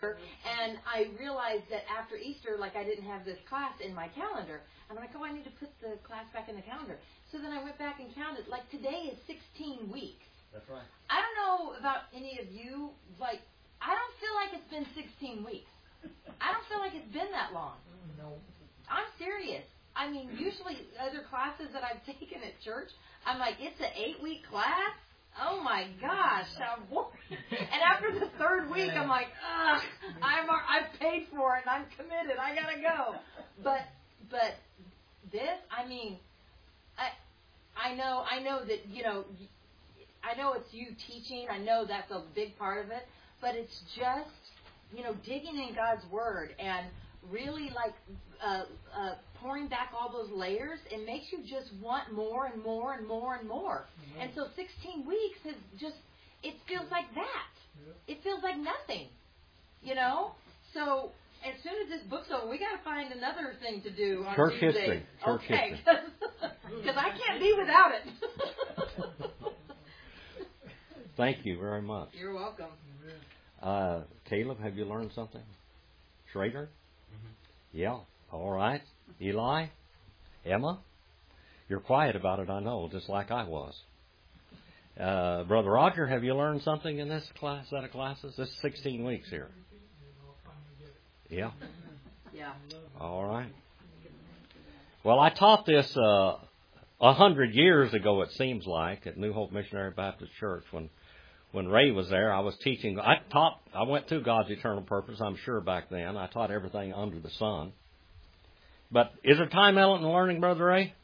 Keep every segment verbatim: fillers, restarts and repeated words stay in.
And I realized that after Easter, like, I didn't have this class in my calendar. I'm like, oh, I need to put the class back in the calendar. So then I went back and counted. Like, today is sixteen weeks. That's right. I don't know about any of you. Like, I don't feel like it's been sixteen weeks. I don't feel like it's been that long. No. I'm serious. I mean, usually other classes that I've taken at church, I'm like, it's an eight-week class? Oh, my gosh, how boring. And after the third week, I'm like, ugh, I'm, I've paid for it, and I'm committed. I got to go. But but this, I mean, I I know I know that, you know, I know it's you teaching. I know that's a big part of it. But it's just, you know, digging in God's Word and really, like, uh, uh, pouring back all those layers. It makes you just want more and more and more and more. Mm-hmm. And so sixteen weeks is just, it feels like that. It feels like nothing, you know? So as soon as this book's over, we got to find another thing to do on Church Tuesday. history. Church okay. history. Because I can't be without it. Thank you very much. You're welcome. Uh, Caleb, have you learned something? Schrader? Mm-hmm. Yeah. All right. Eli? Emma? You're quiet about it, I know, just like I was. Uh, Brother Roger, have you learned something in this class, set of classes? This is sixteen weeks here. Yeah? Yeah. All right. Well, I taught this uh, a hundred years ago, it seems like, at New Hope Missionary Baptist Church. When when Ray was there, I was teaching. I taught. I went through God's Eternal Purpose, I'm sure, back then. I taught everything under the sun. But is there time element in learning, Brother Ray?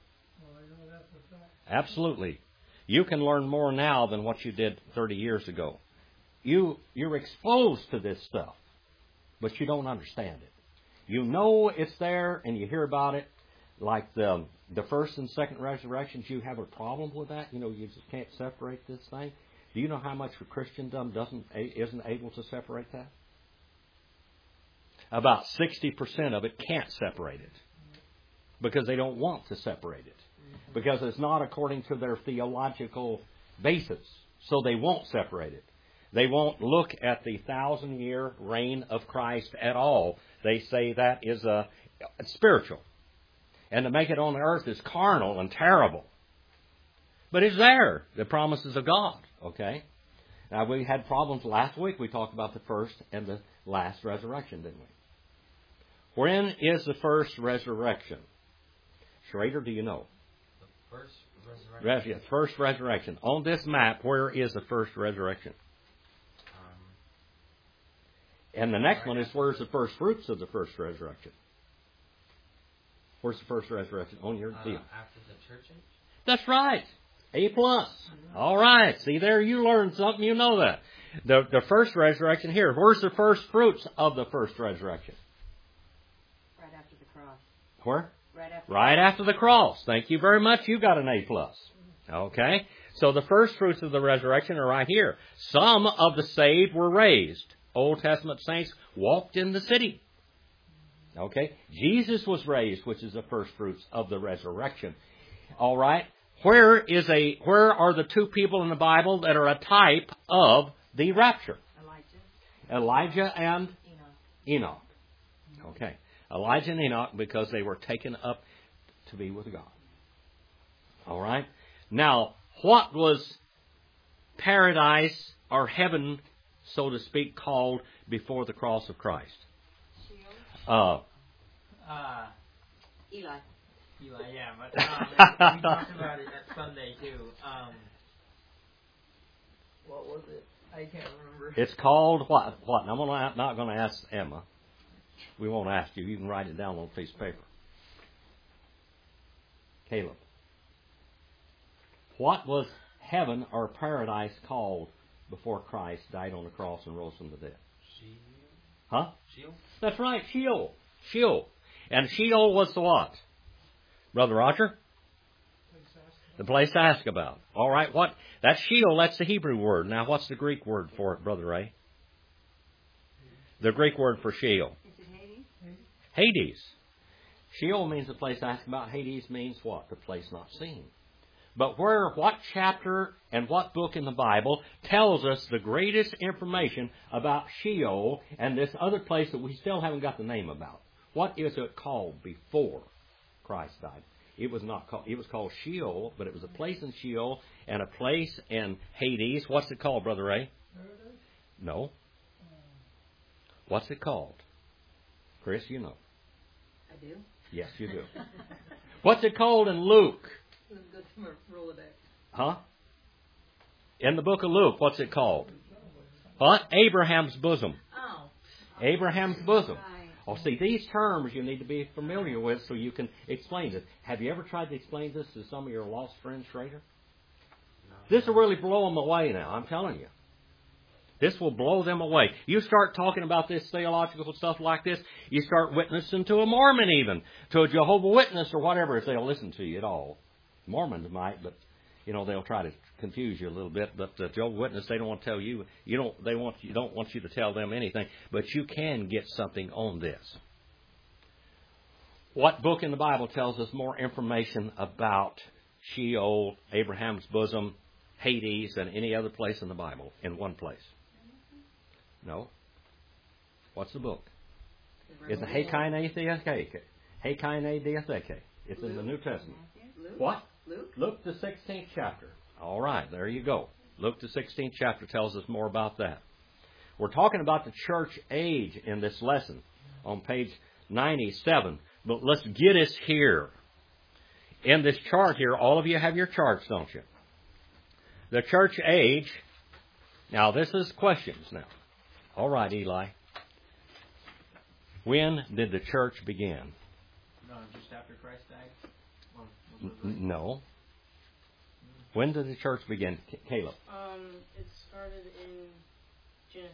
Absolutely. You can learn more now than what you did thirty years ago. You, you're exposed to this stuff, but you don't understand it. You know it's there and you hear about it, like the the first and second resurrections. You have a problem with that. You know, you just can't separate this thing. Do you know how much Christendom doesn't isn't able to separate that? About sixty percent of it can't separate it because they don't want to separate it. Because it's not according to their theological basis. So they won't separate it. They won't look at the thousand-year reign of Christ at all. They say that is a, spiritual. And to make it on the earth is carnal and terrible. But it's there, the promises of God. Okay? Now, we had problems last week. We talked about the first and the last resurrection, didn't we? When is the first resurrection? Schrader, do you know? First resurrection. Yes, first resurrection. On this map, where is the first resurrection? Um, and the next one is where's the first fruits of the first resurrection? Where's the first resurrection on your uh, deal? After the church age? That's right. A plus. All right. See there, you learned something. You know that. The the first resurrection here. Where's the first fruits of the first resurrection? Right after the cross. Where? Right after, right after the cross. Thank you very much. You got an A plus. Okay. So the first fruits of the resurrection are right here. Some of the saved were raised. Old Testament saints walked in the city. Okay. Jesus was raised, which is the first fruits of the resurrection. All right. Where is a where are the two people in the Bible that are a type of the rapture? Elijah. Elijah and Enoch. Enoch. Okay. Elijah and Enoch, because they were taken up to be with God. All right. Now, what was paradise or heaven, so to speak, called before the cross of Christ? Uh, Uh, Eli. Eli, yeah, but um, we talked about it at Sunday too. Um, what was it? I can't remember. It's called what? What? I'm gonna, not going to ask Emma. We won't ask you. You can write it down on a piece of paper. Caleb. What was heaven or paradise called before Christ died on the cross and rose from the dead? Sheol. Huh? Sheol? That's right, Sheol. Sheol. And Sheol was the what? Brother Roger? The place to ask about. All right, what? That's Sheol, that's the Hebrew word. Now, what's the Greek word for it, Brother Ray? The Greek word for Sheol. Hades. Sheol means the place asked about. Hades means what? The place not seen. but where, what chapter and what book in the Bible tells us the greatest information about Sheol and this other place that we still haven't got the name about? What is it called before Christ died? It was not called, it was called Sheol, but it was a place in Sheol and a place in Hades. What's it called, Brother Ray? No. What's it called? Chris, you know. I do. Yes, you do. What's it called in Luke? Let's go to my Rolodex. Huh? In the book of Luke, what's it called? What? Abraham's bosom. Oh. Abraham's bosom. Right. Oh, see, these terms you need to be familiar with so you can explain this. Have you ever tried to explain this to some of your lost friends, Schrader? This will really blow them away now, I'm telling you. This will blow them away. You start talking about this theological stuff like this, you start witnessing to a Mormon even, to a Jehovah's Witness or whatever, if they'll listen to you at all. Mormons might, but, you know, they'll try to confuse you a little bit. But the Jehovah's Witness, they don't want to tell you, you don't, they want, you don't want you to tell them anything. But you can get something on this. What book in the Bible tells us more information about Sheol, Abraham's bosom, Hades, than any other place in the Bible in one place? No. What's the book? It's a Hekinah Theoteke. Hekinah Theoteke. It's in the New Testament. What? Luke? Luke the sixteenth chapter. All right, there you go. Luke the sixteenth chapter tells us more about that. We're talking about the church age in this lesson on page ninety-seven. But let's get us here. In this chart here, all of you have your charts, don't you? The church age. Now, this is questions now. All right, Eli. When did the church begin? No, just after Christ died? Or was it N- no. When did the church begin, C- Caleb? Um, it started in Genesis.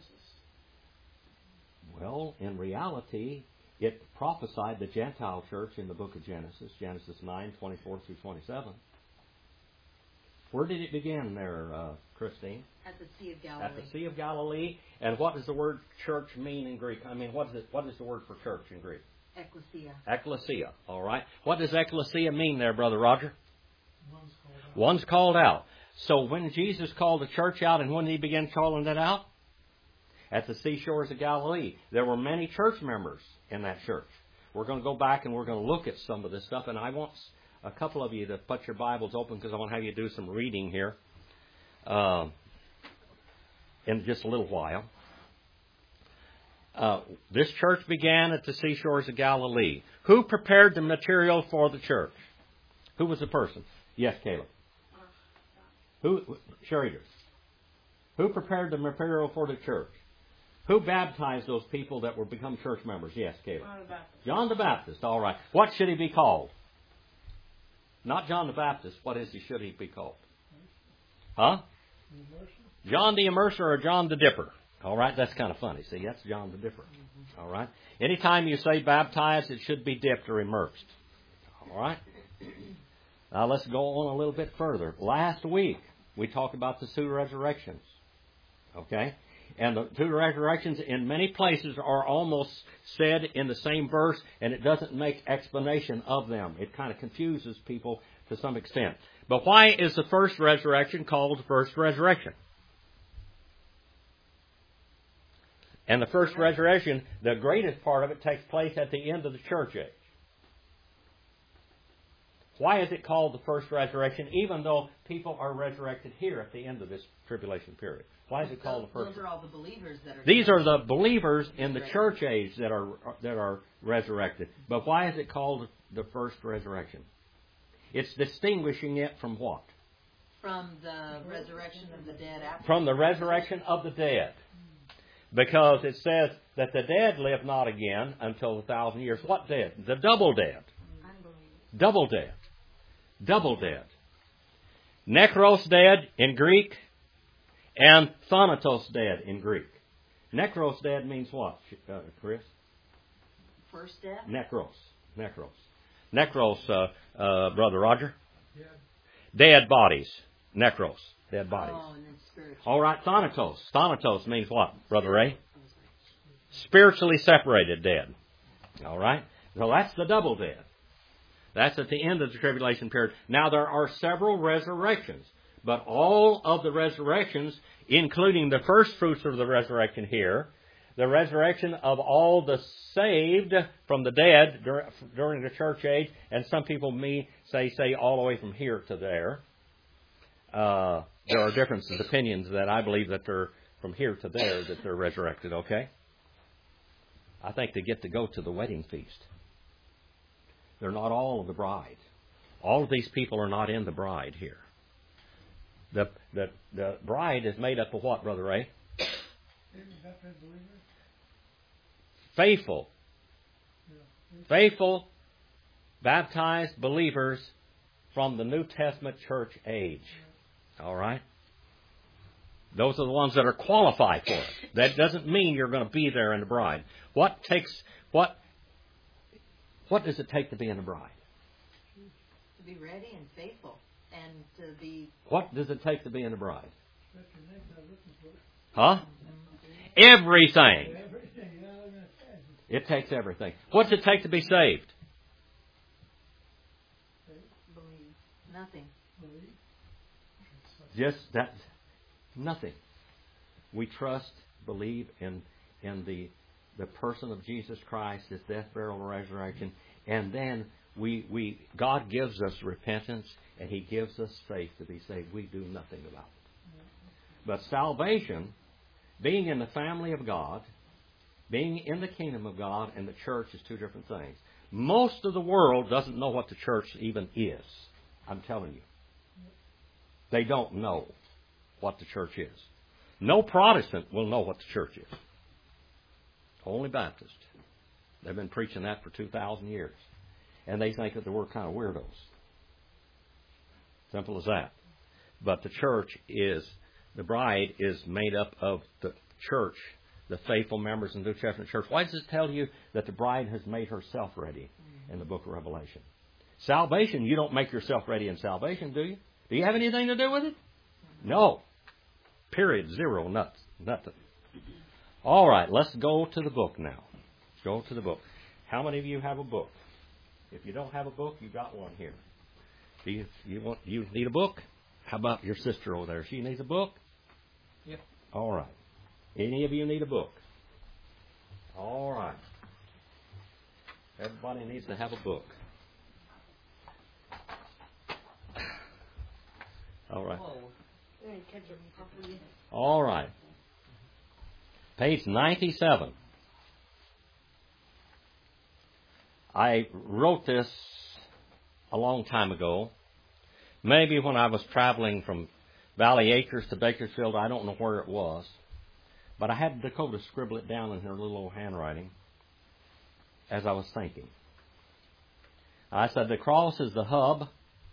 Well, in reality, it prophesied the Gentile church in the book of Genesis, Genesis nine, twenty-four through twenty-seven. Where did it begin there, uh, Christine? At the Sea of Galilee. At the Sea of Galilee. And what does the word church mean in Greek? I mean, what is it, what is the word for church in Greek? Ecclesia. Ecclesia. All right. What does ecclesia mean there, Brother Roger? One's called out. One's called out. So when Jesus called the church out, and when did he begin calling that out? At the seashores of Galilee. There were many church members in that church. We're going to go back and we're going to look at some of this stuff. And I want a couple of you to put your Bibles open because I want to have you do some reading here uh, in just a little while. Uh, this church began at the seashores of Galilee. Who prepared the material for the church? Who was the person? Yes, Caleb. Who? Schrader. Who prepared the material for the church? Who baptized those people that were become church members? Yes, Caleb. John the Baptist. John the Baptist. All right. What should he be called? Not John the Baptist. What is he? Should he be called? Huh? John the Immerser or John the Dipper? All right. That's kind of funny. See, that's John the Dipper. All right. Anytime you say baptized, it should be dipped or immersed. All right. Now let's go on a little bit further. Last week we talked about the two resurrections. Okay? And the two resurrections in many places are almost said in the same verse, and it doesn't make explanation of them. It kind of confuses people to some extent. But why is the first resurrection called the first resurrection? And the first resurrection, the greatest part of it takes place at the end of the church age. Why is it called the first resurrection, even though people are resurrected here at the end of this tribulation period? Why is it called the first? Those are all the believers that are. These are the believers in the church age that are that are resurrected. But why is it called the first resurrection? It's distinguishing it from what? From the resurrection of the dead after. From the resurrection of the dead. Because it says that the dead live not again until a thousand years. What dead? The double dead. Double dead. Double dead. Nekros dead in Greek and thanatos dead in Greek. Nekros dead means what, uh, Chris? First death? Nekros. Nekros. Nekros, uh, uh, Brother Roger? Yeah. Dead bodies. Nekros. Dead bodies. Oh, and then spiritual. All right, thanatos. Thanatos means what, Brother Ray? Spiritually separated dead. All right? So that's the double dead. That's at the end of the tribulation period. Now there are several resurrections, but all of the resurrections, including the first fruits of the resurrection here, the resurrection of all the saved from the dead during the church age, and some people may say, say all the way from here to there. Uh, there are differences of opinions that I believe that they're from here to there, that they're resurrected, okay? I think they get to go to the wedding feast. They're not all of the bride. All of these people are not in the bride here. The the, the bride is made up of what, Brother Ray? Faithful. Faithful, baptized believers from the New Testament church age. All right? Those are the ones that are qualified for it. That doesn't mean you're going to be there in the bride. What takes what what does it take to be in the bride? To be ready and faithful, and to be. What does it take to be in the bride? Huh? Everything. It takes everything. What's it take to be saved? Believe. Nothing. Just that. Nothing. We trust, believe in in the the person of Jesus Christ, His death, burial, and resurrection, and then we we God gives us repentance and He gives us faith to be saved. We do nothing about it. But salvation, being in the family of God, being in the kingdom of God, and the church is two different things. Most of the world doesn't know what the church even is. I'm telling you. They don't know what the church is. No Protestant will know what the church is. Only Baptist. They've been preaching that for two thousand years. And they think that we're kind of weirdos. Simple as that. But the church is, the bride is made up of the church, the faithful members in the New Testament church. Why does it tell you that the bride has made herself ready in the book of Revelation? Salvation, you don't make yourself ready in salvation, do you? Do you have anything to do with it? No. Period. Zero. Nuts. Nothing. All right. Let's go to the book now. Let's go to the book. How many of you have a book? If you don't have a book, you got one here. Do you, you want you need a book? How about your sister over there? She needs a book? Yep. All right. Any of you need a book? All right. Everybody needs to have a book. All right. All right. Page ninety-seven. I wrote this a long time ago. Maybe when I was traveling from Valley Acres to Bakersfield, I don't know where it was. But I had Dakota scribble it down in her little old handwriting as I was thinking. I said the cross is the hub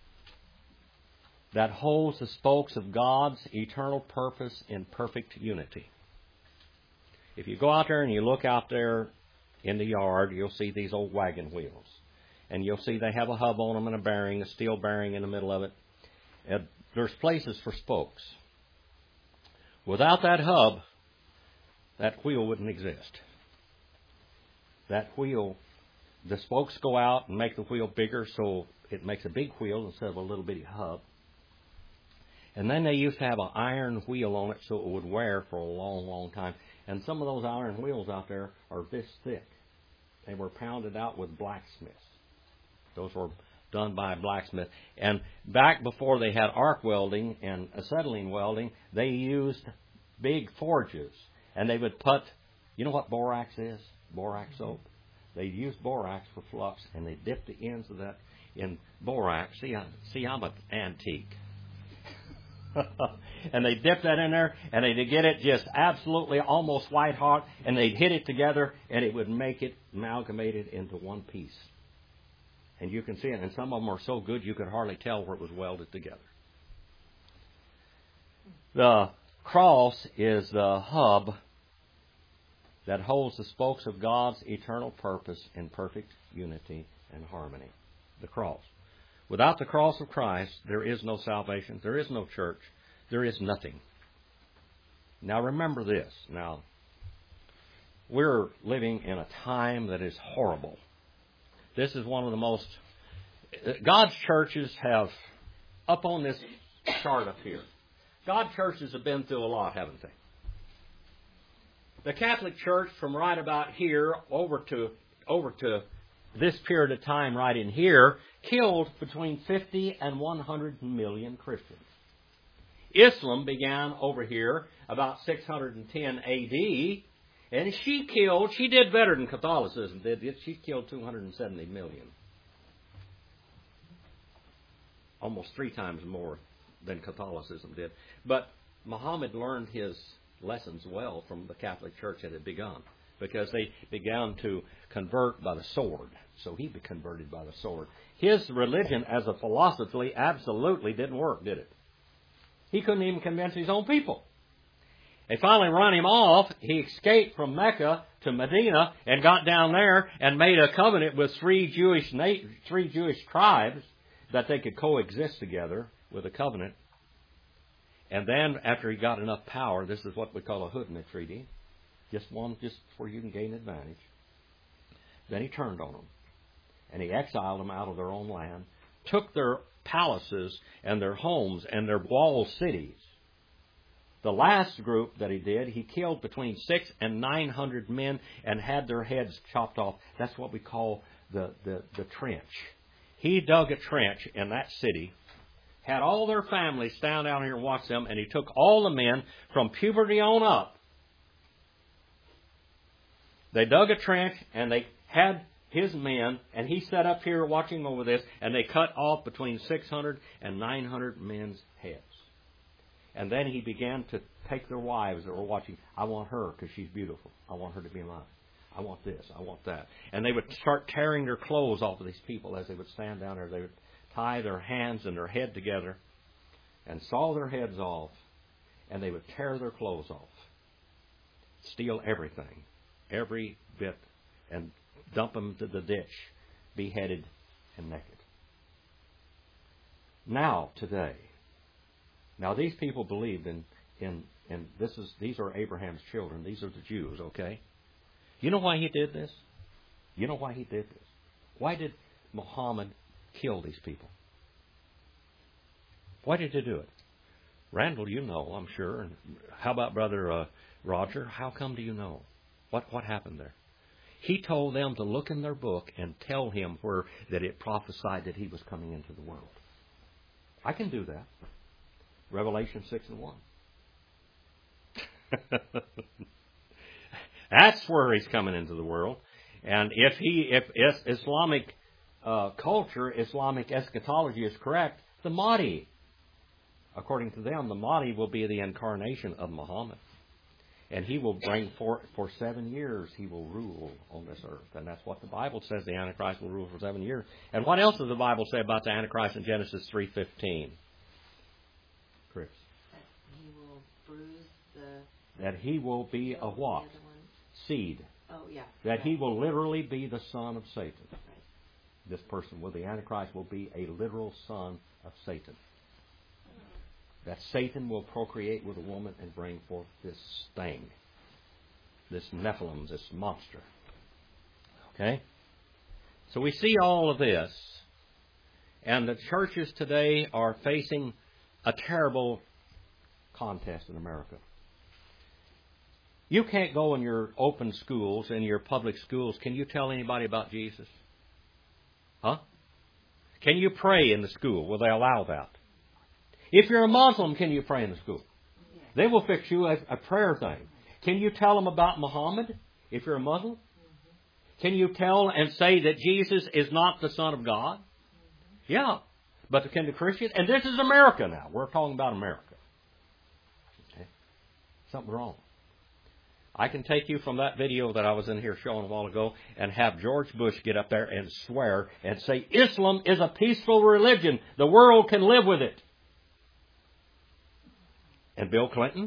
that holds the spokes of God's eternal purpose in perfect unity. If you go out there and you look out there in the yard, you'll see these old wagon wheels. And you'll see they have a hub on them and a bearing, a steel bearing in the middle of it. And there's places for spokes. Without that hub, that wheel wouldn't exist. That wheel, the spokes go out and make the wheel bigger, so it makes a big wheel instead of a little bitty hub. And then they used to have an iron wheel on it so it would wear for a long, long time. And some of those iron wheels out there are this thick. They were pounded out with blacksmiths. Those were done by a blacksmith. And back before they had arc welding and acetylene welding, they used big forges. And they would put, you know what borax is? Borax soap. They used borax for flux, and they dipped the ends of that in borax. See, I, see I'm an antique. And they dip that in there, and they'd get it just absolutely almost white hot, and they'd hit it together, and it would make it amalgamated into one piece. And you can see it, and some of them are so good you could hardly tell where it was welded together. The cross is the hub that holds the spokes of God's eternal purpose in perfect unity and harmony. The cross. Without the cross of Christ, there is no salvation. There is no church. There is nothing. Now remember this. Now, we're living in a time that is horrible. This is one of the most God's churches have, up on this chart up here, God's churches have been through a lot, haven't they? The Catholic Church, from right about here over to over to this period of time right in here, killed between fifty and one hundred million Christians. Islam began over here about six hundred ten A D, and she killed, she did better than Catholicism did. She killed two hundred seventy million. Almost three times more than Catholicism did. But Muhammad learned his lessons well from the Catholic Church that had begun, because they began to convert by the sword. So he converted by the sword. His religion as a philosophy absolutely didn't work, did it? He couldn't even convince his own people. They finally run him off. He escaped from Mecca to Medina and got down there and made a covenant with three Jewish na- three Jewish tribes that they could coexist together with a covenant. And then, after he got enough power, this is what we call a Hudna Treaty, just one, just where you can gain advantage. Then he turned on them, and he exiled them out of their own land, took their palaces and their homes and their walled cities. The last group that he did, he killed between six and nine hundred men and had their heads chopped off. That's what we call the, the, the trench. He dug a trench in that city, had all their families stand down here and watch them, and he took all the men from puberty on up. They dug a trench, and they had his men, and he sat up here watching over this, and they cut off between six hundred and nine hundred men's heads. And then he began to take their wives that were watching. I want her because she's beautiful. I want her to be mine. I want this. I want that. And they would start tearing their clothes off of these people as they would stand down there. They would tie their hands and their head together and saw their heads off, and they would tear their clothes off, steal everything, every bit, and dump them to the ditch, beheaded and naked. Now, today, now these people believed in, in, in this is these are Abraham's children. These are the Jews, okay? You know why he did this? You know why he did this? Why did Muhammad kill these people? Why did he do it? Randall, you know, I'm sure. And how about Brother uh, Roger? How come do you know? What what happened there? He told them to look in their book and tell him where that it prophesied that he was coming into the world. I can do that. Revelation six and one. That's where he's coming into the world. And if he, if Islamic uh, culture, Islamic eschatology is correct, the Mahdi, according to them, the Mahdi will be the incarnation of Muhammad. And he will bring for, for seven years, he will rule on this earth. And that's what the Bible says, the Antichrist will rule for seven years. And what else does the Bible say about the Antichrist in Genesis three fifteen? Chris? That he will bruise the... That he will be a what? Seed. Oh, yeah. That right. he will literally be the son of Satan. Right. This person, will the Antichrist, will be a literal son of Satan. That Satan will procreate with a woman and bring forth this thing, this Nephilim, this monster. Okay? So we see all of this, and the churches today are facing a terrible contest in America. You can't go in your open schools, in your public schools. Can you tell anybody about Jesus? Huh? Can you pray in the school? Will they allow that? If you're a Muslim, can you pray in the school? They will fix you a, a prayer thing. Can you tell them about Muhammad if you're a Muslim? Can you tell and say that Jesus is not the Son of God? Yeah. But can the Christians? And this is America now. We're talking about America. Okay. Something wrong. I can take you from that video that I was in here showing a while ago and have George Bush get up there and swear and say, Islam is a peaceful religion. The world can live with it. And Bill Clinton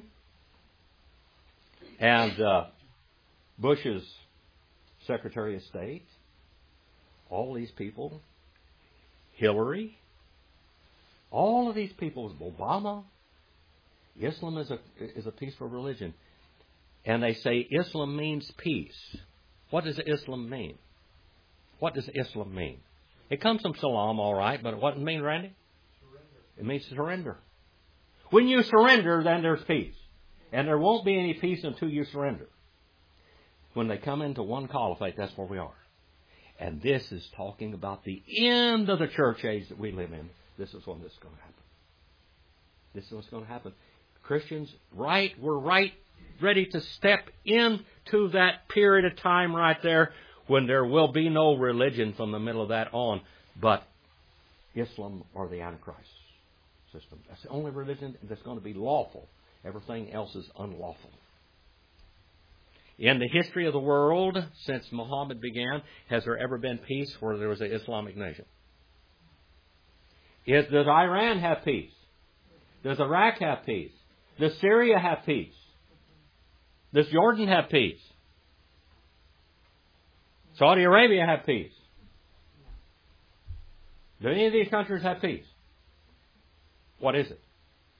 and uh, Bush's Secretary of State, all these people, Hillary, all of these people, Obama, Islam is a is a peaceful religion. And they say Islam means peace. What does Islam mean? What does Islam mean? It comes from salam, all right, but what does it mean, Randy? Surrender. It means surrender. When you surrender, then there's peace. And there won't be any peace until you surrender. When they come into one caliphate, that's where we are. And this is talking about the end of the church age that we live in. This is when this is going to happen. This is what's going to happen. Christians, right, we're right ready to step into that period of time right there when there will be no religion from the middle of that on, but Islam or the Antichrist system. That's the only religion that's going to be lawful. Everything else is unlawful. In the history of the world, since Muhammad began, has there ever been peace where there was an Islamic nation? Is, does Iran have peace? Does Iraq have peace? Does Syria have peace? Does Jordan have peace? Saudi Arabia have peace? Do any of these countries have peace? What is it?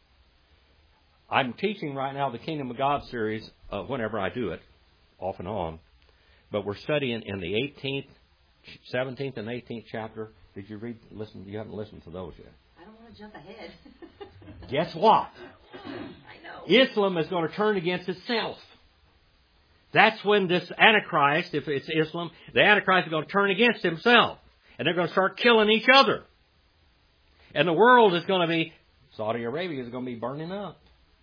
I'm teaching right now the Kingdom of God series uh, whenever I do it, off and on. But we're studying in the eighteenth, seventeenth, and eighteenth chapter. Did you read, listen? You haven't listened to those yet. I don't want to jump ahead. Guess what? I know. Islam is going to turn against itself. That's when this Antichrist, if it's Islam, the Antichrist is going to turn against himself. And they're going to start killing each other. And the world is going to be, Saudi Arabia is going to be burning up.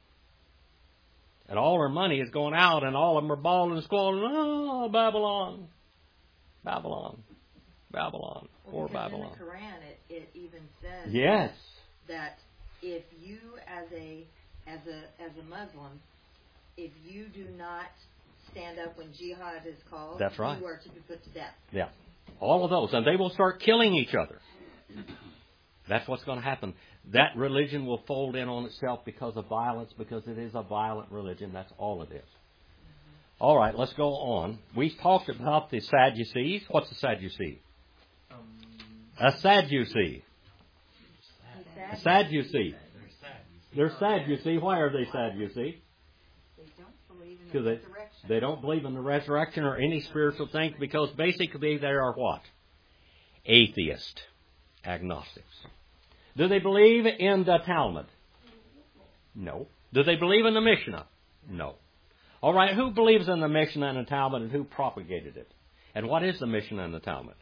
And all their money is going out, and all of them are bawling and squalling, oh, Babylon, Babylon, Babylon, well, poor Babylon. In the Quran, it, it even says yes. that if you, as a as a as a Muslim, if you do not stand up when jihad is called, that's right. you are to be put to death. Yeah, all of those, and they will start killing each other. That's what's going to happen. That religion will fold in on itself because of violence, because it is a violent religion. That's all it is. All right, let's go on. We talked about the Sadducees. What's a Sadducee? Um, a Sadducee. A Sadducee. They're Sadducee. Why are they Sadducee? They don't believe in the Because they, resurrection. they don't believe in the resurrection or any spiritual thing, because basically they are what? Atheist. Agnostics. Do they believe in the Talmud? No. Do they believe in the Mishnah? No. All right, who believes in the Mishnah and the Talmud, and who propagated it? And what is the Mishnah and the Talmud?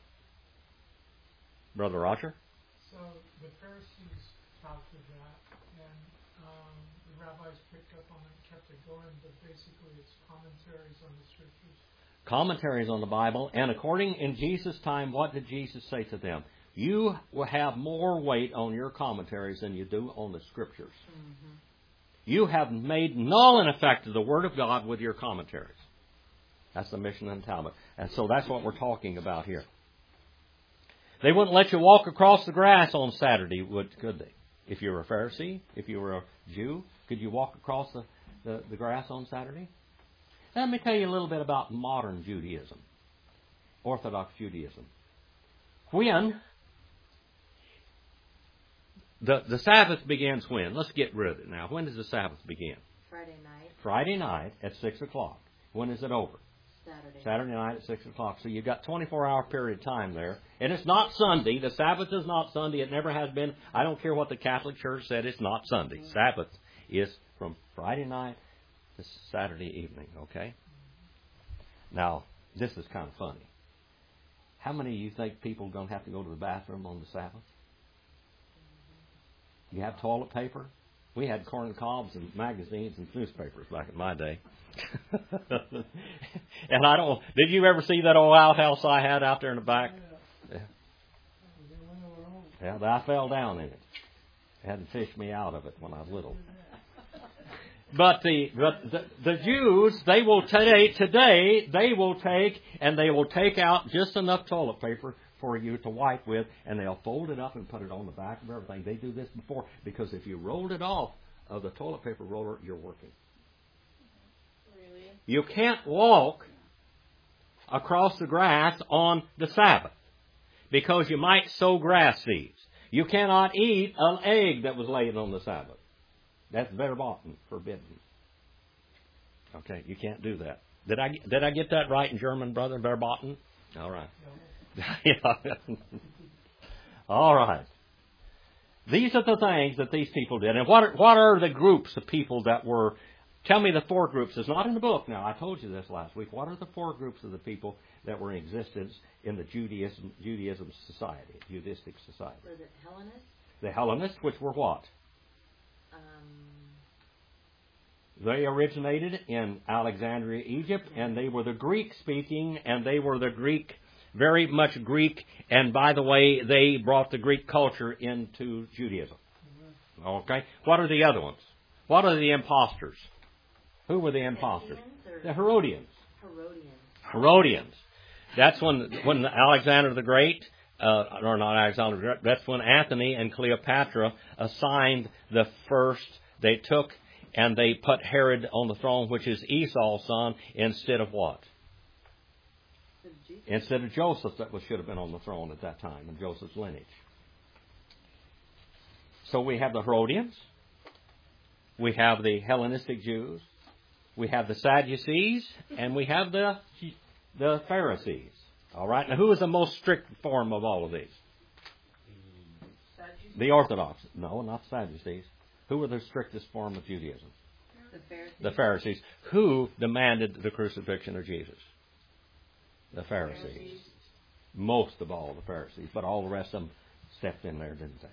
Brother Roger? So the Pharisees taught to that, and um, the rabbis picked up on it and kept it going, but basically it's commentaries on the scriptures. Commentaries on the Bible, and according in Jesus' time, what did Jesus say to them? You will have more weight on your commentaries than you do on the Scriptures. Mm-hmm. You have made null and effective the Word of God with your commentaries. That's the Mishnah and Talmud. And so that's what we're talking about here. They wouldn't let you walk across the grass on Saturday, would could they? If you were a Pharisee, if you were a Jew, could you walk across the, the, the grass on Saturday? Let me tell you a little bit about modern Judaism, Orthodox Judaism. When The, the Sabbath begins when? Let's get rid of it now. When does the Sabbath begin? Friday night. Friday night at six o'clock. When is it over? Saturday. Saturday night at six o'clock. So you've got twenty-four hour period of time there. And it's not Sunday. The Sabbath is not Sunday. It never has been. I don't care what the Catholic Church said. It's not Sunday. Mm-hmm. Sabbath is from Friday night to Saturday evening. Okay? Now, this is kind of funny. How many of you think people are going to have to go to the bathroom on the Sabbath? You have toilet paper? We had corn cobs and magazines and newspapers back in my day. And I don't... Did you ever see that old outhouse I had out there in the back? Yeah. Yeah, I fell down in it. They had to fish me out of it when I was little. But the but the, the Jews, they will take, today, they will take, and they will take out just enough toilet paper for you to wipe with, and they'll fold it up and put it on the back of everything. They do this before, because if you rolled it off of the toilet paper roller, you're working. Really? You can't walk across the grass on the Sabbath, because you might sow grass seeds. You cannot eat an egg that was laid on the Sabbath. That's verboten, forbidden. Okay, you can't do that. Did I did I get that right in German, brother? Verboten? All right. Yeah. All right. These are the things that these people did. And what are, what are the groups of people that were... Tell me the four groups. It's not in the book now. I told you this last week. What are the four groups of the people that were in existence in the Judaism, Judaism society, Judaistic society? Was it Hellenists? The Hellenists, which were what? Um, They originated in Alexandria, Egypt, and they were the Greek-speaking, and they were the Greek, very much Greek, and by the way, they brought the Greek culture into Judaism. Okay? What are the other ones? What are the imposters? Who were the imposters? The Herodians. Herodians. Herodians. That's when when Alexander the Great, uh, or not Alexander the Great, that's when Antony and Cleopatra assigned the first, they took and they put Herod on the throne, which is Esau's son, instead of what? Instead of Joseph, that was, should have been on the throne at that time, in Joseph's lineage. So we have the Herodians. We have the Hellenistic Jews. We have the Sadducees. And we have the, the Pharisees. All right? Now, who is the most strict form of all of these? Sadducees? The Orthodox. No, not the Sadducees. Who were the strictest form of Judaism? The Pharisees. The Pharisees. Who demanded the crucifixion of Jesus? The Pharisees. Pharisees. Most of all the Pharisees. But all the rest of them stepped in there, didn't they?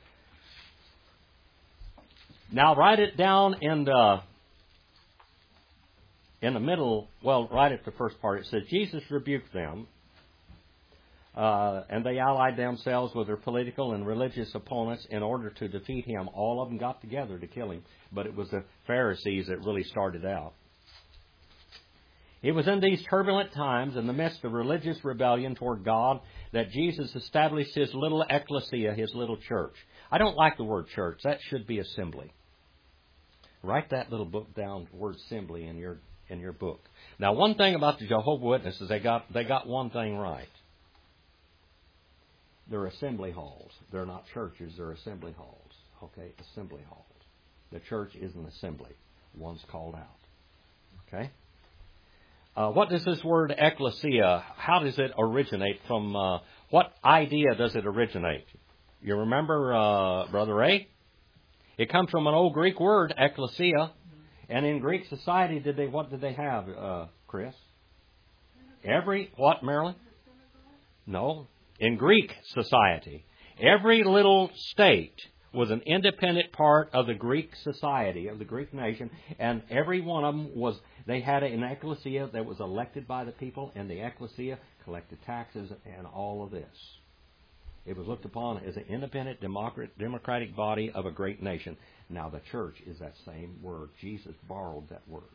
Now write it down in the, in the middle, well, right at the first part. It says, Jesus rebuked them, uh, and they allied themselves with their political and religious opponents in order to defeat him. All of them got together to kill him, but it was the Pharisees that really started out. It was in these turbulent times, in the midst of religious rebellion toward God, that Jesus established his little ecclesia, his little church. I don't like the word church. That should be assembly. Write that little book down, word assembly, in your in your book. Now, one thing about the Jehovah's Witnesses, they got they got one thing right. They're assembly halls. They're not churches. They're assembly halls. Okay, assembly halls. The church is an assembly. One's called out. Okay. Uh, what does this word ecclesia? How does it originate from? Uh, what idea does it originate? You remember, uh, Brother Ray? It comes from an old Greek word, ecclesia. And in Greek society, did they what did they have, uh, Chris? Every, what, Marilyn? No. In Greek society, every little state was an independent part of the Greek society, of the Greek nation. And every one of them was, they had an ecclesia that was elected by the people. And the ecclesia collected taxes and all of this. It was looked upon as an independent democratic body of a great nation. Now the church is that same word. Jesus borrowed that word.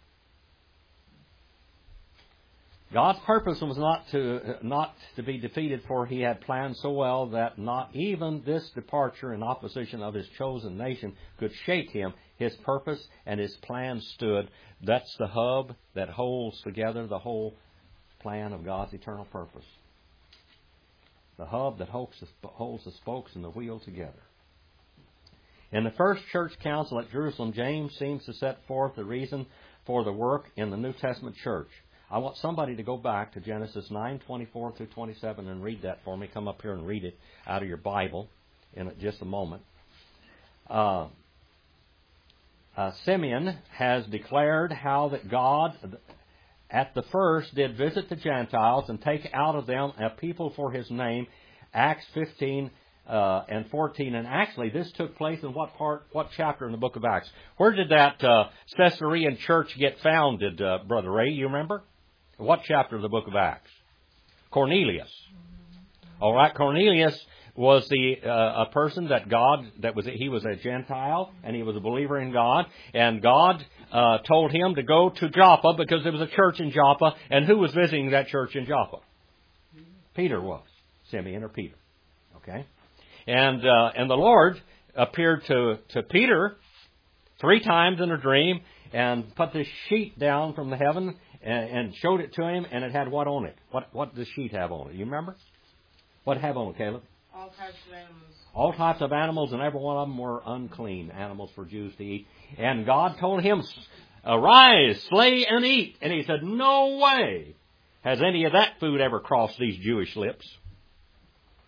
God's purpose was not to not to be defeated, for he had planned so well that not even this departure in opposition of his chosen nation could shake him. His purpose and his plan stood. That's the hub that holds together the whole plan of God's eternal purpose. The hub that holds the spokes and the wheel together. In the first church council at Jerusalem, James seems to set forth the reason for the work in the New Testament church. I want somebody to go back to Genesis nine twenty-four through twenty-seven and read that for me. Come up here and read it out of your Bible in just a moment. Uh, uh, Simeon has declared how that God at the first did visit the Gentiles and take out of them a people for his name. Acts fifteen uh, and fourteen. And actually this took place in what part, what chapter in the book of Acts? Where did that uh, Caesarean church get founded, uh, Brother Ray? You remember? What chapter of the book of Acts? Cornelius. All right, Cornelius was the uh, a person that God, that was he was a Gentile, and he was a believer in God, and God uh, told him to go to Joppa because there was a church in Joppa, and who was visiting that church in Joppa? Peter was. Simeon or Peter. Okay? And uh, and the Lord appeared to, to Peter three times in a dream and put this sheet down from the heaven and, and showed it to him, and it had what on it? What what does the sheet have on it? You remember? What did it have on it, Caleb? All types of animals. All types of animals, and every one of them were unclean animals for Jews to eat. And God told him, arise, slay and eat. And he said, no way has any of that food ever crossed these Jewish lips.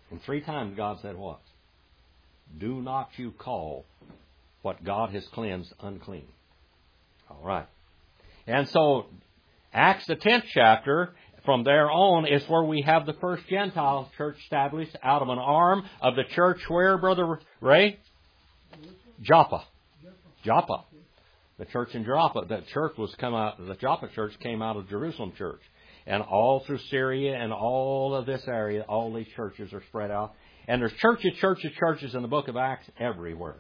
And three times God said what? Do not you call what God has cleansed unclean. All right. And so, Acts the tenth chapter, from there on, is where we have the first Gentile church established out of an arm of the church where, Brother Ray? Joppa. Joppa. The church in Joppa. The church was come out, the Joppa church came out of Jerusalem church. And all through Syria and all of this area, all these churches are spread out. And there's churches, churches, churches in the book of Acts everywhere.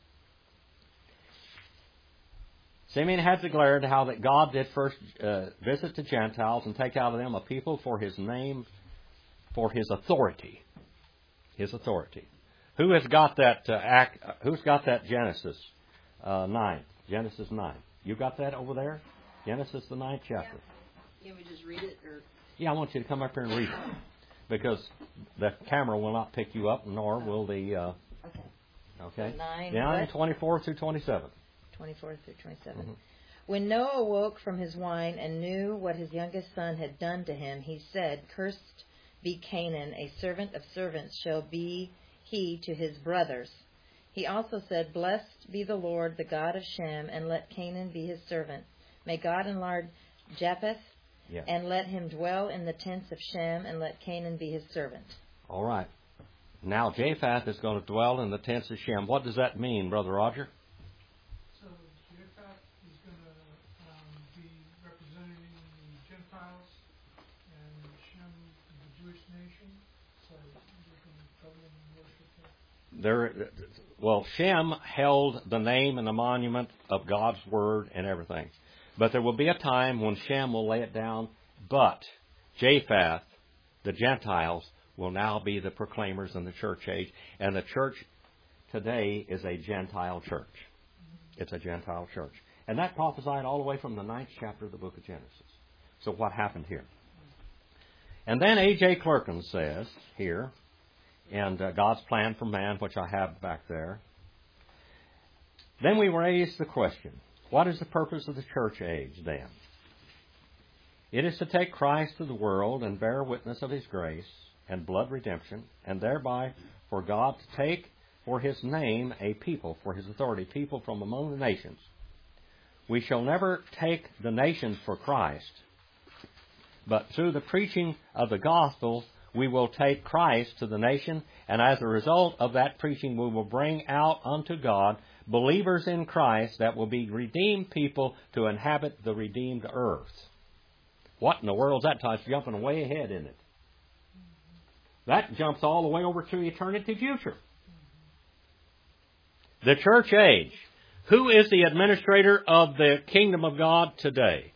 Simeon had declared how that God did first uh, visit the Gentiles and take out of them a people for His name, for His authority. His authority. Who has got that uh, act? Uh, who's got that Genesis uh, nine? Genesis nine. You got that over there? Genesis the ninth chapter. Yeah. Can we just read it? Or? Yeah, I want you to come up here and read it. Because the camera will not pick you up, nor will the... Uh, okay. Okay. So nine, Nine, twenty-four through twenty-seven. twenty-four through twenty-seven. Mm-hmm. When Noah awoke from his wine and knew what his youngest son had done to him, he said, Cursed be Canaan, a servant of servants shall be he to his brothers. He also said, Blessed be the Lord, the God of Shem, and let Canaan be his servant. May God enlarge Japheth, Yeah. and let him dwell in the tents of Shem, and let Canaan be his servant. All right. Now Japheth is going to dwell in the tents of Shem. What does that mean, Brother Roger? So Japheth is going to um, be representing the Gentiles, and Shem the Jewish nation. So they can go in and worship there. There, well, Shem held the name and the monument of God's Word and everything. But there will be a time when Shem will lay it down, but Japheth, the Gentiles, will now be the proclaimers in the church age. And the church today is a Gentile church. It's a Gentile church. And that prophesied all the way from the ninth chapter of the book of Genesis. So what happened here? And then A J Clerkin says here, and uh, God's plan for man, which I have back there. Then we raise the question, what is the purpose of the church age then? It is to take Christ to the world and bear witness of His grace and blood redemption, and thereby for God to take for His name a people, for His authority, people from among the nations. We shall never take the nations for Christ, but through the preaching of the gospel, we will take Christ to the nation, and as a result of that preaching, we will bring out unto God believers in Christ that will be redeemed people to inhabit the redeemed earth. What in the world is that? It's jumping way ahead, isn't it? That jumps all the way over to eternity future. The church age. Who is the administrator of the kingdom of God today?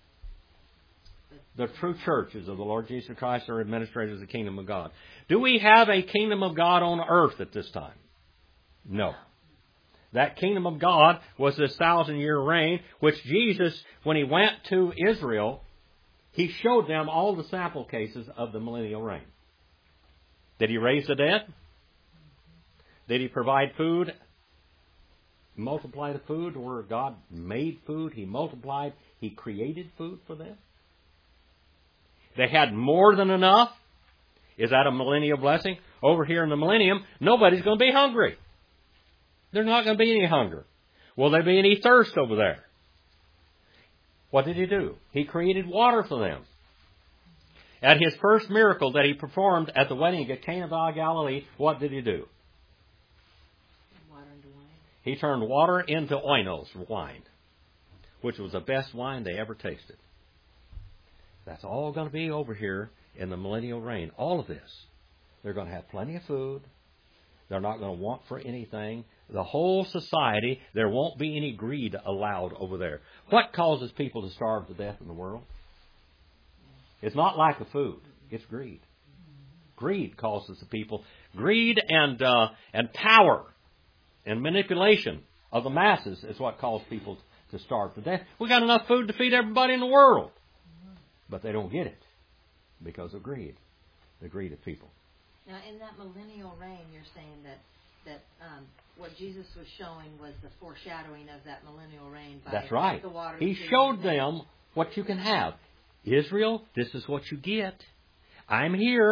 The true churches of the Lord Jesus Christ are administrators of the kingdom of God. Do we have a kingdom of God on earth at this time? No. That kingdom of God was this thousand-year reign, which Jesus, when He went to Israel, He showed them all the sample cases of the millennial reign. Did He raise the dead? Did He provide food? Multiply the food where God made food. He multiplied. He created food for them. They had more than enough. Is that a millennial blessing? Over here in the millennium, nobody's going to be hungry. There's not going to be any hunger. Will there be any thirst over there? What did He do? He created water for them. At His first miracle that He performed at the wedding at Cana of Galilee, what did He do? Water into wine. He turned water into oinos, wine, which was the best wine they ever tasted. That's all going to be over here in the millennial reign. All of this. They're going to have plenty of food. They're not going to want for anything. The whole society, there won't be any greed allowed over there. What causes people to starve to death in the world? It's not lack of food. It's greed. Greed causes the people. Greed and uh, and power and manipulation of the masses is what causes people to starve to death. We've got enough food to feed everybody in the world. But they don't get it because of greed. The greed of people. Now, in that millennial reign, you're saying that that um, what Jesus was showing was the foreshadowing of that millennial reign by That's right. the water. He showed them what you can have. Israel, this is what you get. I'm here.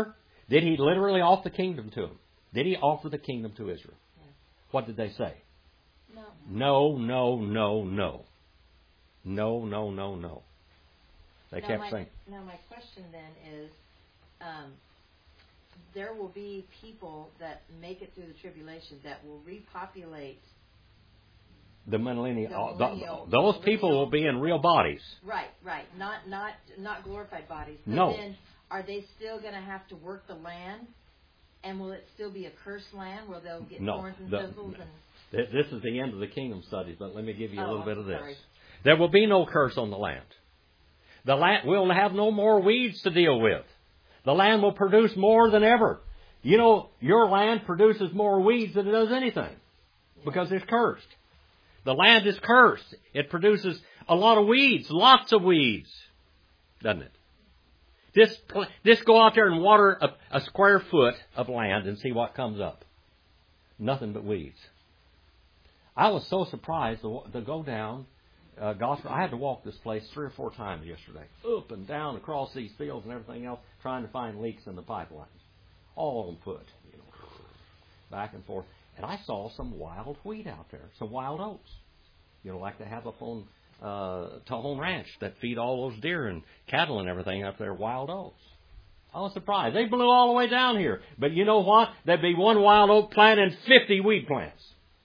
Did he literally offer the kingdom to them? Did he offer the kingdom to Israel? Yes. What did they say? No. No, no, no, no. No, no, no, no. They now kept my, saying. Now my question then is, um, there will be people that make it through the tribulation that will repopulate. The millennial, The uh, millennial- th- those millennial- people will be in real bodies. Right, right. Not not not glorified bodies. So No. then are they still going to have to work the land? And will it still be a cursed land where they'll get No. thorns and The- thistles and Th- This is the end of the kingdom studies, but let me give you a Oh, little bit of this. sorry. There will be no curse on the land. The land will have no more weeds to deal with. The land will produce more than ever. You know, your land produces more weeds than it does anything because it's cursed. The land is cursed. It produces a lot of weeds, lots of weeds, doesn't it? Just, just go out there and water a, a square foot of land and see what comes up. Nothing but weeds. I was so surprised to, to go down uh, Gospel. I had to walk this place three or four times yesterday, up and down across these fields and everything else, trying to find leaks in the pipelines. All on foot, you know, back and forth. And I saw some wild wheat out there, some wild oats. You know, like they have up on uh, Tajon Ranch that feed all those deer and cattle and everything up there, wild oats. I was surprised. They blew all the way down here. But you know what? There'd be one wild oat plant and fifty weed plants.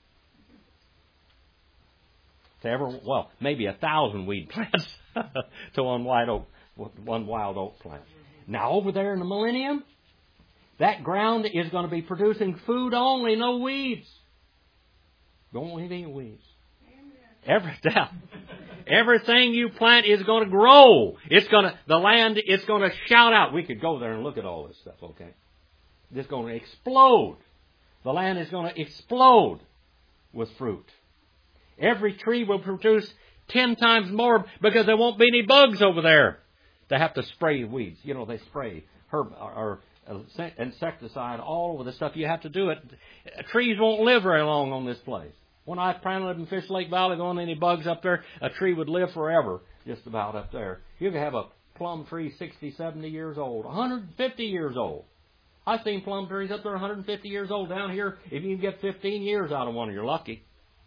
To ever, well, maybe a thousand weed plants to one wild oak, one wild oak plant. Now over there in the millennium, that ground is going to be producing food only, no weeds. Don't leave any weeds. Every, everything you plant is going to grow. It's going to, the land, it's going to shout out. We could go there and look at all this stuff, okay? It's going to explode. The land is going to explode with fruit. Every tree will produce ten times more because there won't be any bugs over there. They have to spray weeds. You know, they spray herb or, or insecticide all over the stuff. You have to do it. Trees won't live very long on this place. When I planted in Fish Lake Valley, there weren't any bugs up there. A tree would live forever, just about up there. You could have a plum tree sixty, seventy years old, one hundred fifty years old. I've seen plum trees up there one hundred fifty years old. Down here, if you can get fifteen years out of one, you're lucky.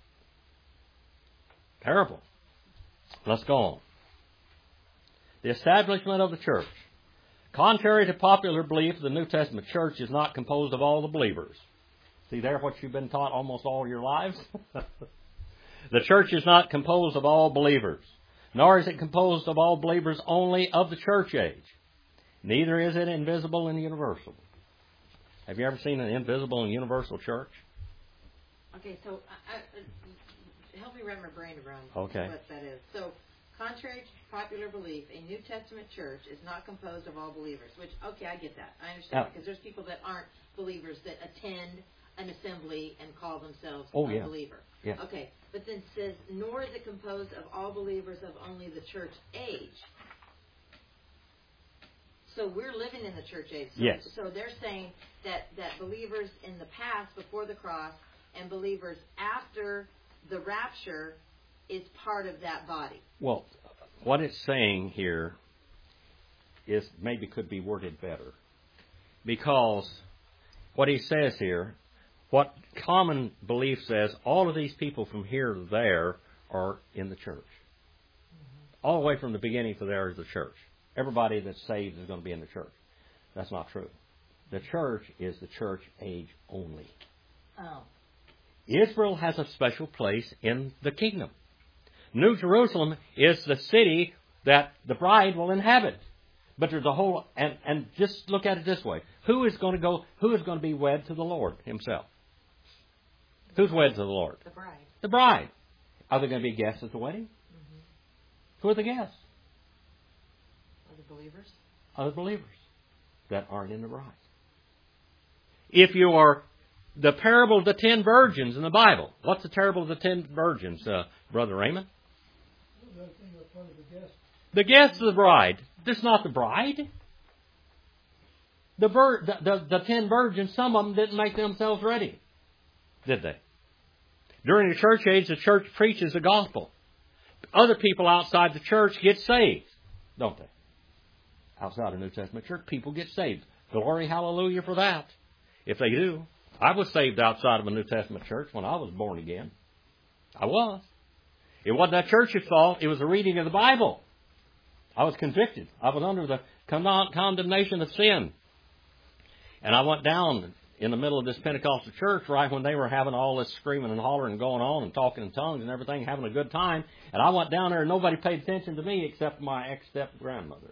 Terrible. Let's go on. The establishment of the church. Contrary to popular belief, the New Testament church is not composed of all the believers. See there what you've been taught almost all your lives? The church is not composed of all believers, nor is it composed of all believers only of the church age. Neither is it invisible and universal. Have you ever seen an invisible and universal church? Okay, so I, I, help me wrap my brain around Okay. what that is. So, contrary to popular belief, a New Testament church is not composed of all believers. Which, okay, I get that. I understand Yeah. because there's people that aren't believers that attend an assembly and call themselves Oh, a yeah. believer. Yeah. Okay, but then says, nor is it composed of all believers of only the church age. So we're living in the church age. So, Yes. So they're saying that, that believers in the past, before the cross, and believers after the rapture is part of that body. Well, what it's saying here is maybe could be worded better. Because what he says here, what common belief says, all of these people from here to there are in the church. All the way from the beginning to there is the church. Everybody that's saved is going to be in the church. That's not true. The church is the church age only. Oh. Israel has a special place in the kingdom. New Jerusalem is the city that the bride will inhabit. But there's a whole, and, and just look at it this way. Who is going to go, who is going to be wed to the Lord himself? Who's wed to the Lord? The bride. The bride. Are there going to be guests at the wedding? Mm-hmm. Who are the guests? Are the believers? Are the believers that aren't in the bride. If you are the parable of the ten virgins in the Bible, what's the parable of the ten virgins, uh, Brother Raymond? The guests of the bride. This is not the bride. The, vir- the, the, the ten virgins, some of them didn't make themselves ready. Did they? During the church age, the church preaches the gospel. Other people outside the church get saved, don't they? Outside the New Testament church, people get saved. Glory, hallelujah for that. If they do. I was saved outside of a New Testament church when I was born again. I was. It wasn't that church's fault. It was the reading of the Bible. I was convicted. I was under the con- condemnation of sin. And I went down in the middle of this Pentecostal church right when they were having all this screaming and hollering and going on and talking in tongues and everything, having a good time. And I went down there and nobody paid attention to me except my ex-step-grandmother.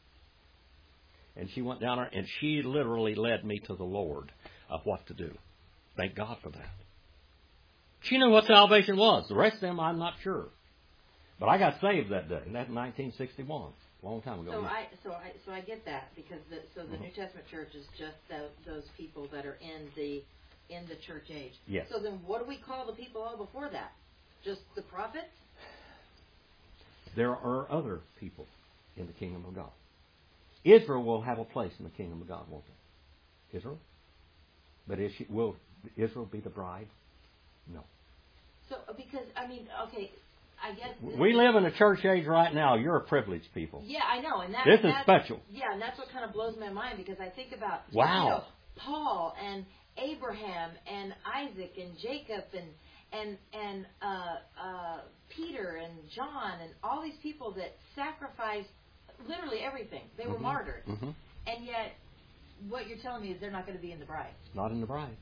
And she went down there and she literally led me to the Lord of what to do. Thank God for that. She knew what salvation was. The rest of them, I'm not sure. But I got saved that day. And that's in nineteen sixty-one. A long time ago. So I, so I, so I get that because the, so the Mm-hmm. New Testament church is just the, those people that are in the in the church age. Yes. So then, what do we call the people all before that? Just the prophets? There are other people in the kingdom of God. Israel will have a place in the kingdom of God, won't they? Israel? But is she, will Israel be the bride? No. So because I mean, okay, I guess this We is- live in a church age right now. You're a privileged people. Yeah, I know, and that This is that's- special. Yeah, and that's what kind of blows my mind because I think about Wow. you know, Paul and Abraham and Isaac and Jacob and and and uh, uh, Peter and John and all these people that sacrificed literally everything. They were Mhm. martyred, Mhm. and yet what you're telling me is they're not going to be in the bride. Not in the bride.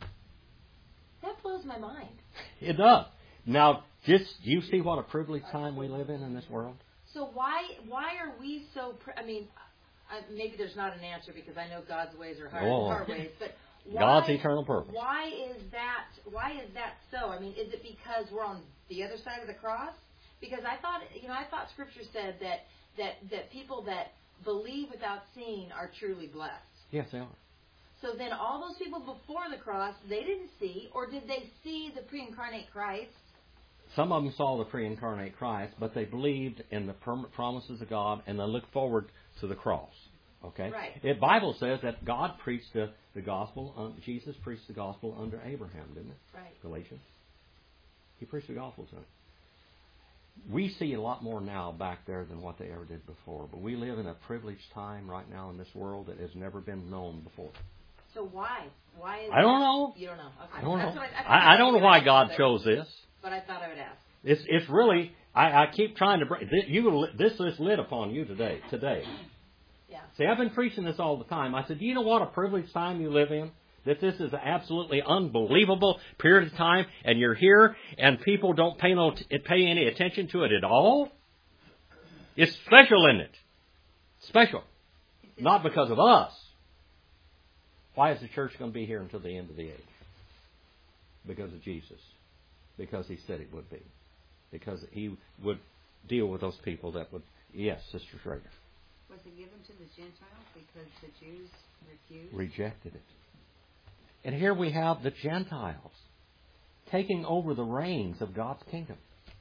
That blows my mind. It does. Now, just you see what a privileged time we live in in this world? So why why are we so? Pr- I mean, I, maybe there's not an answer because I know God's ways are higher Oh. than our ways, but why, God's eternal purpose. Why is that? Why is that so? I mean, is it because we're on the other side of the cross? Because I thought, you know, I thought Scripture said that that that people that believe without seeing are truly blessed. Yes, they are. So then, all those people before the cross, they didn't see, or did they see the pre-incarnate Christ? Some of them saw the pre-incarnate Christ, but they believed in the permanent promises of God and they looked forward to the cross. Okay? Right. The Bible says that God preached the, the gospel, um, Jesus preached the gospel under Abraham, didn't it? Right. Galatians. He preached the gospel to him. We see a lot more now back there than what they ever did before, but we live in a privileged time right now in this world that has never been known before. So why? Why is I don't that? know. You don't know. Okay. I don't That's know. What I, I, I don't know why God chose chose this. But I thought I would ask. It's it's really I, I keep trying to bring this, you this is lit upon you today today. Yeah. See, I've been preaching this all the time. I said, do you know what a privileged time you live in? That this is an absolutely unbelievable period of time, and you're here, and people don't pay no pay any attention to it at all. It's special, isn't it? Special, not because of us. Why is the church going to be here until the end of the age? Because of Jesus. Because He said it would be. Because He would deal with those people that would... Yes, Sister Schrader. Was it given to the Gentiles because the Jews refused? Rejected it. And here we have the Gentiles taking over the reins of God's kingdom.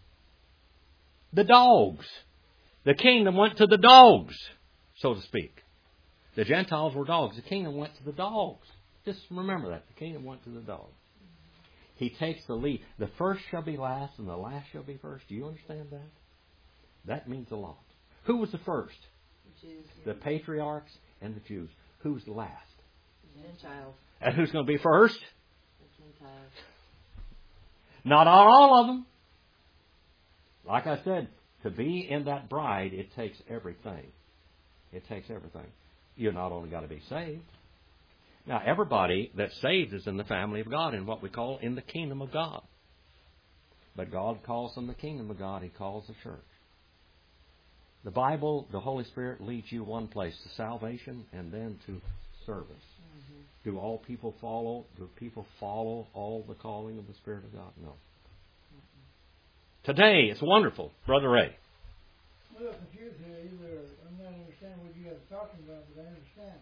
The dogs. The kingdom went to the dogs, so to speak. The Gentiles were dogs. The kingdom went to the dogs. Just remember that. The kingdom went to the dogs. He takes the lead. The first shall be last and the last shall be first. Do you understand that? That means a lot. Who was the first? The Jews. The patriarchs and the Jews. Who was the last? The Gentiles. And who's going to be first? The Gentiles. Not all of them. Like I said, to be in that bride, it takes everything. It takes everything. You not only got to be saved. Now, everybody that's saved is in the family of God, in what we call in the kingdom of God. But God calls them the kingdom of God. He calls the church. The Bible, the Holy Spirit leads you one place, to salvation and then to service. Mm-hmm. Do all people follow? Do people follow all the calling of the Spirit of God? No. Mm-hmm. Today, it's wonderful, Brother Ray. I'm a little confused here. Either I'm not understanding what you guys are talking about, but I understand.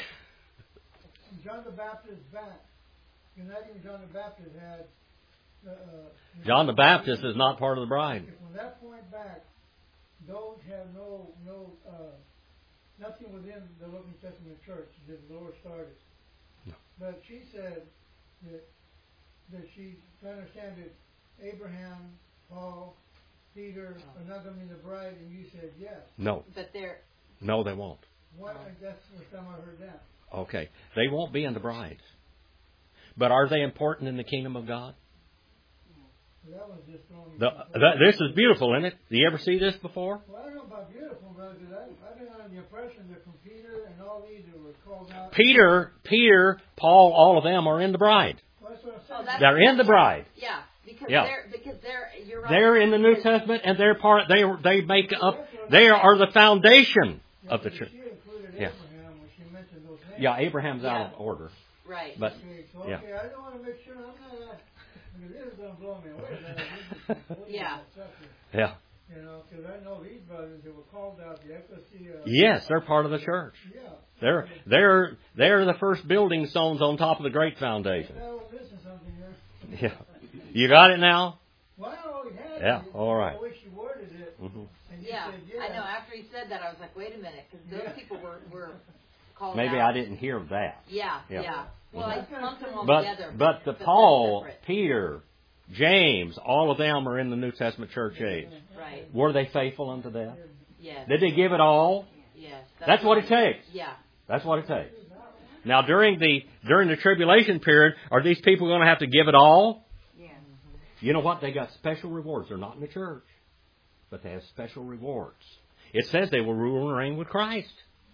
John the Baptist back. Uniting John the Baptist had. Uh, John the Baptist is not part of the bride. From that point back, those have no no uh, nothing within the New Testament church that the Lord started. No. But she said that that she to understand that Abraham, Paul, Peter are not going to be the bride, and you said yes. No. But they're... No, they won't. What? That's the first time I heard that. Okay. They won't be in the bride. But are they important in the kingdom of God? That was just only The, the, this is beautiful, isn't it? Do you ever see this before? Well, I don't know about beautiful, brother, because I've been under the impression that from Peter and all these who were called out. Peter, Peter, Paul, all of them are in the bride. Well, that's what I'm Oh, saying. that's- They're in the bride. Yeah, because Yeah. they're because they're you're right. They're in the New Testament, and they're part. They they make up. They are the foundation Yeah, of the but church. She included Yeah. Abraham when she mentioned those names. Yeah, Abraham's out Yeah. of order, Right. but Okay, so, yeah. okay, I don't want to make sure I'm not. Uh, because this is going to blow me away. Man. This is completely Yeah. accepted. yeah. You know, because I know these brothers that were called out, the ecclesia. Yes, they're part of the church. Yeah. They're they're they're the first building stones on top of the great foundation. I was missing something here. Yeah, you got it now. Well, I already had Yeah, it. all right. I wish you worded it. hmm And you Yeah, said, yeah. I know. After he said that, I was like, wait a minute, because those Yeah. people were were called Maybe out. I didn't hear that. Yeah, Yeah. yeah. Well, Mhm. I lumped them all But together. but the they're Paul, separate. Peter, James, all of them are in the New Testament church age. Right. Were they faithful unto death? Yes. Did they give it all? Yes. That's what it takes. Yeah. That's what it takes. Now, during the during the tribulation period, are these people going to have to give it all? Yeah. You know what? They got special rewards. They're not in the church, but they have special rewards. It says they will rule and reign with Christ.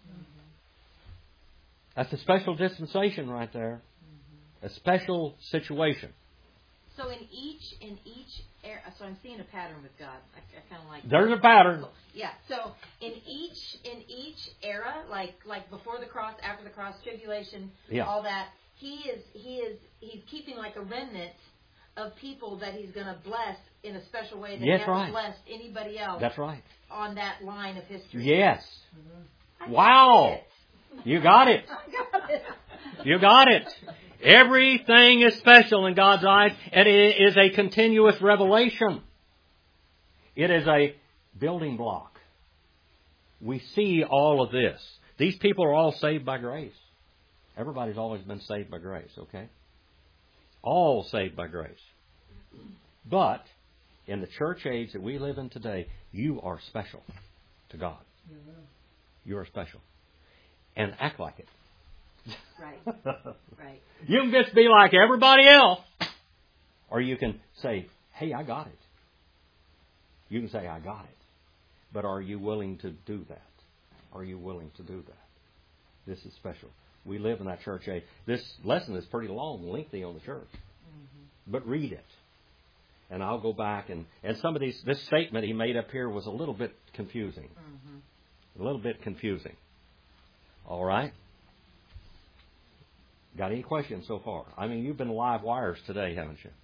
That's a special dispensation right there. A special situation. So in each in each era, so I'm seeing a pattern with God. I, I kind of like. There's a pattern. Yeah. So in each in each era, like like before the cross, after the cross, tribulation, Yeah. all that, he is he is he's keeping like a remnant of people that he's going to bless in a special way that Yes, he hasn't right. blessed anybody else That's right. on that line of history. Yes. I Wow. got it. You got it. I got it. You got it. Everything is special in God's eyes, and it is a continuous revelation. It is a building block. We see all of this. These people are all saved by grace. Everybody's always been saved by grace, okay? All saved by grace. But in the church age that we live in today, you are special to God. You are special. And act like it. Right. Right. You can just be like everybody else. Or you can say, hey, I got it. You can say, I got it. But are you willing to do that? Are you willing to do that? This is special. We live in that church age. This lesson is pretty long, lengthy on the church. Mm-hmm. But read it. And I'll go back and, and some of these, this statement he made up here was a little bit confusing. Mm-hmm. A little bit confusing. All right? Got any questions so far? I mean, you've been live wires today, haven't you?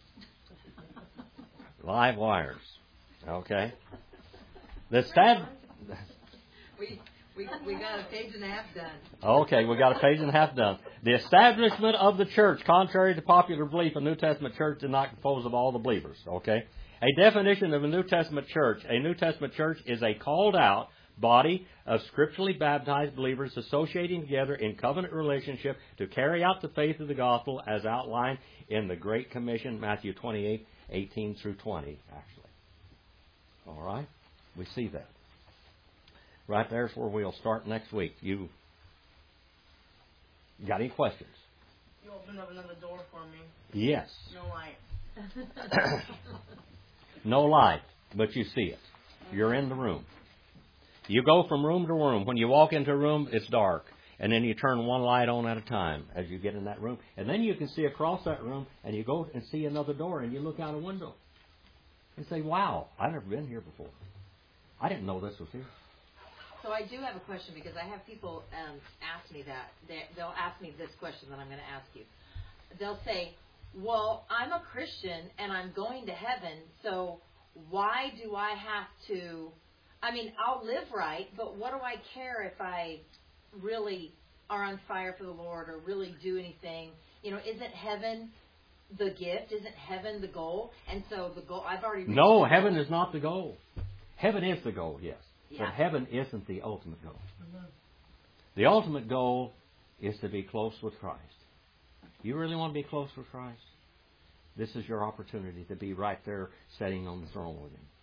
Live wires. Okay. The stab. We we we got a page and a half done. Okay, we got a page and a half done. The establishment of the church, contrary to popular belief, a New Testament church did not compose of all the believers. Okay. A definition of a New Testament church: a New Testament church is a called out body of scripturally baptized believers associating together in covenant relationship to carry out the faith of the gospel as outlined in the Great Commission, Matthew twenty-eight, eighteen through twenty, actually. All right? We see that. Right there's where we'll start next week. You got any questions? You opened up another door for me. Yes. No light. No light, but you see it. You're in the room. You go from room to room. When you walk into a room, it's dark. And then you turn one light on at a time as you get in that room. And then you can see across that room, and you go and see another door, and you look out a window. And say, wow, I've never been here before. I didn't know this was here. So I do have a question because I have people um, ask me that. They, they'll ask me this question that I'm going to ask you. They'll say, well, I'm a Christian and I'm going to heaven, so why do I have to... I mean, I'll live right, but what do I care if I really are on fire for the Lord or really do anything? You know, isn't heaven the gift? Isn't heaven the goal? And so the goal, I've already reached No, the heaven goal. is not the goal. Heaven is the goal, yes. Yeah. But heaven isn't the ultimate goal. The ultimate goal is to be close with Christ. You really want to be close with Christ? This is your opportunity to be right there sitting on the throne with Him.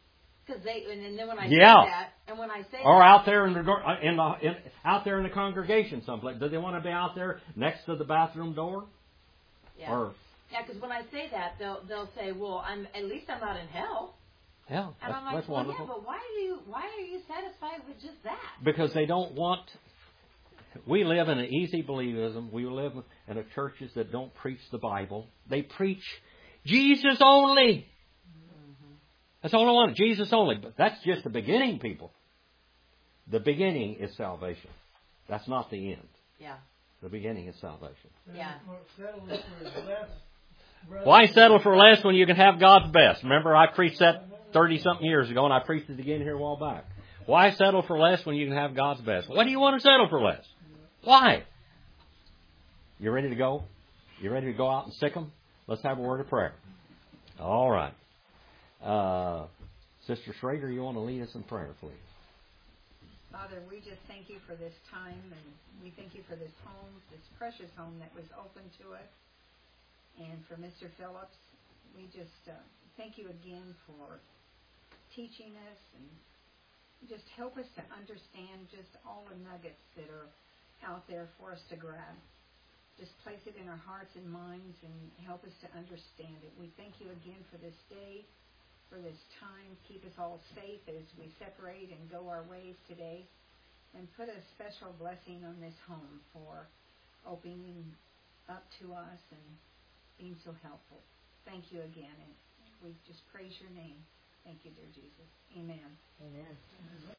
Because they, and then when I Yeah. say that, and when I say Or that, out there in the in the in, out there in the congregation someplace. Do they want to be out there next to the bathroom door? yeah, Or yeah. Because when I say that, they'll they'll say, "Well, I'm at least I'm not in hell." yeah, And that's, I'm like, that's "Well, wonderful. yeah, but why are you why are you satisfied with just that?" Because they don't want. We live in an easy believism. We live in a churches that don't preach the Bible. They preach Jesus only. That's all I want. Jesus only. But that's just the beginning, people. The beginning is salvation. That's not the end. Yeah, The beginning is salvation. yeah. Why settle for less when you can have God's best? Remember, I preached that thirty-something years ago, and I preached it again here a while back. Why settle for less when you can have God's best? Why do you want to settle for less? Why? You ready to go? You ready to go out and sick 'em? Let's have a word of prayer. All right. Uh, Sister Schrader, you want to lead us in prayer, please? Father, we just thank you for this time, and we thank you for this home, this precious home that was open to us. And for Mister Phillips, we just uh, thank you again for teaching us and just help us to understand just all the nuggets that are out there for us to grab. Just place it in our hearts and minds and help us to understand it. We thank you again for this day, for this time. Keep us all safe as we separate and go our ways today. And put a special blessing on this home for opening up to us and being so helpful. Thank you again, and we just praise your name. Thank you, dear Jesus. Amen. Amen.